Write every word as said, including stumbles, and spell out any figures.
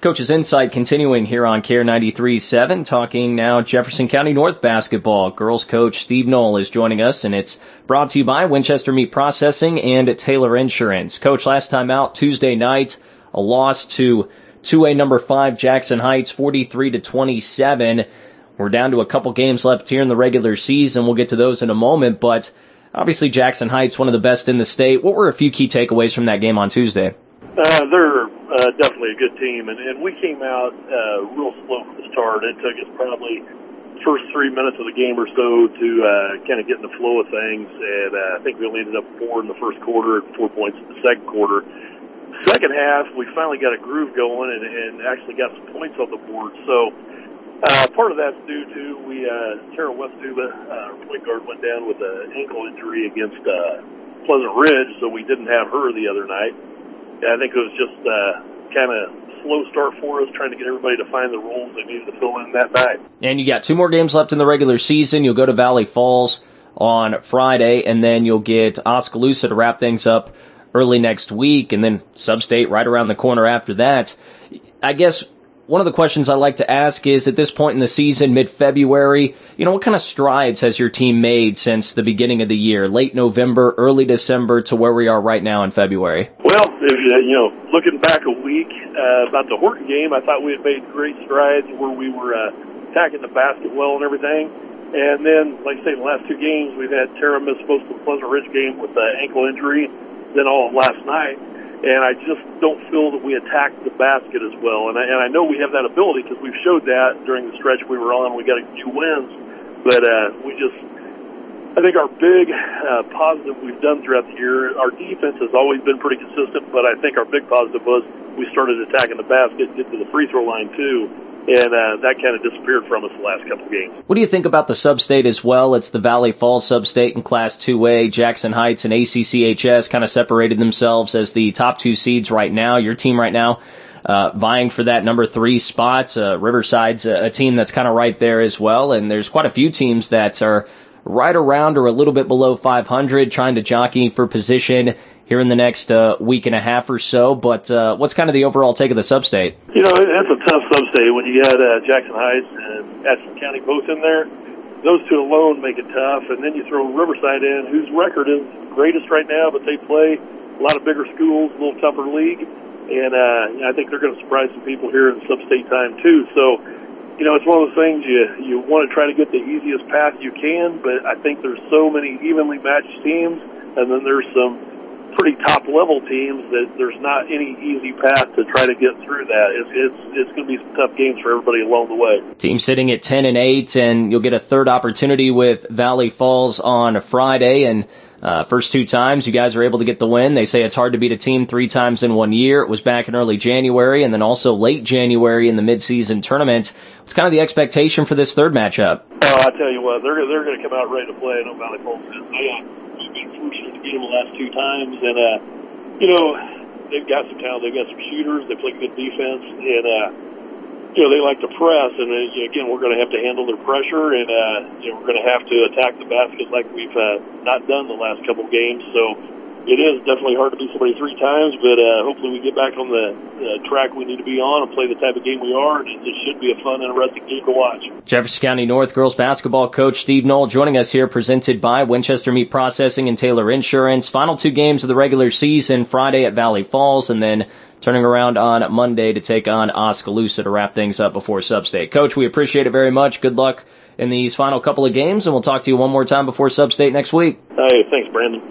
Coach's Insight continuing here on Care ninety-three point seven, talking now Jefferson County North basketball. Girls coach Steve Knoll is joining us, and it's brought to you by Winchester Meat Processing and Taylor Insurance. Coach, last time out, Tuesday night, a loss to two A number five Jackson Heights, forty-three to twenty-seven. We're down to a couple games left here in the regular season. We'll get to those in a moment, but obviously Jackson Heights, one of the best in the state. What were a few key takeaways from that game on Tuesday? Uh, they're uh, definitely a good team, and, and we came out uh, real slow from the start. It took us probably first three minutes of the game or so to uh, kind of get in the flow of things, and uh, I think we only ended up four in the first quarter, four points in the second quarter. Second half, we finally got a groove going and, and actually got some points on the board. So uh, part of that's due to we uh, Tara Westuba, uh, point guard, went down with an ankle injury against uh, Pleasant Ridge, so we didn't have her the other night. I think it was just uh, kind of slow start for us, trying to get everybody to find the roles they needed to fill in that night. And you got two more games left in the regular season. You'll go to Valley Falls on Friday, and then you'll get Oskaloosa to wrap things up early next week, and then Sub-State right around the corner after that. I guess one of the questions I like to ask is, at this point in the season, mid-February, you know, what kind of strides has your team made since the beginning of the year, late November, early December, to where we are right now in February? Well, if, you know, looking back a week uh, about the Horton game, I thought we had made great strides where we were uh, attacking the basket well and everything. And then, like I say, in the last two games, we've had Tara miss most of the Pleasant Ridge game with an ankle injury, then all of last night. And I just don't feel that we attacked the basket as well. And I, and I know we have that ability because we've showed that during the stretch we were on. We got a few wins. But uh, we just, I think our big uh, positive we've done throughout the year, our defense has always been pretty consistent, but I think our big positive was we started attacking the basket, get to the free throw line too. And uh, that kind of disappeared from us the last couple of games. What do you think about the Sub-State as well? It's the Valley Falls Sub-State in Class two A. Jackson Heights and A C C H S kind of separated themselves as the top two seeds right now. Your team right now uh, vying for that number three spot. Uh, Riverside's a, a team that's kind of right there as well. And there's quite a few teams that are right around or a little bit below five hundred trying to jockey for position here in the next uh, week and a half or so. But uh, what's kind of the overall take of the Sub-State? You know, it's a tough Sub-State when you had uh, Jackson Heights and Ashland County both in there. Those two alone make it tough. And then you throw Riverside in, whose record is greatest right now, but they play a lot of bigger schools, a little tougher league. And uh, I think they're going to surprise some people here in Sub-State time, too. So, you know, it's one of those things you, you want to try to get the easiest path you can, but I think there's so many evenly matched teams, and then there's some pretty top-level teams that there's not any easy path to try to get through that. It's it's, it's going to be some tough games for everybody along the way. Team sitting at ten and eight, and you'll get a third opportunity with Valley Falls on Friday. And uh, first two times you guys are able to get the win. They say it's hard to beat a team three times in one year. It was back in early January, and then also late January in the midseason tournament. What's kind of the expectation for this third matchup? Oh, I tell you what, they're they're going to come out ready to play. I know Valley Falls is. They, uh, we've been fortunate to beat them the last two times, and uh, you know, they've got some talent. They've got some shooters. They play good defense, and uh, you know, they like to press. And uh, again, we're going to have to handle their pressure, and uh, you know, we're going to have to attack the basket like we've uh, not done the last couple of games. So it is definitely hard to beat somebody three times, but uh, hopefully we get back on the uh, track we need to be on and play the type of game we are, and it, it should be a fun, interesting game to watch. Jefferson County North girls basketball coach Steve Knoll joining us here, presented by Winchester Meat Processing and Taylor Insurance. Final two games of the regular season, Friday at Valley Falls, and then turning around on Monday to take on Oskaloosa to wrap things up before Sub-State. Coach, we appreciate it very much. Good luck in these final couple of games, and we'll talk to you one more time before Sub-State next week. Hey, thanks, Brandon.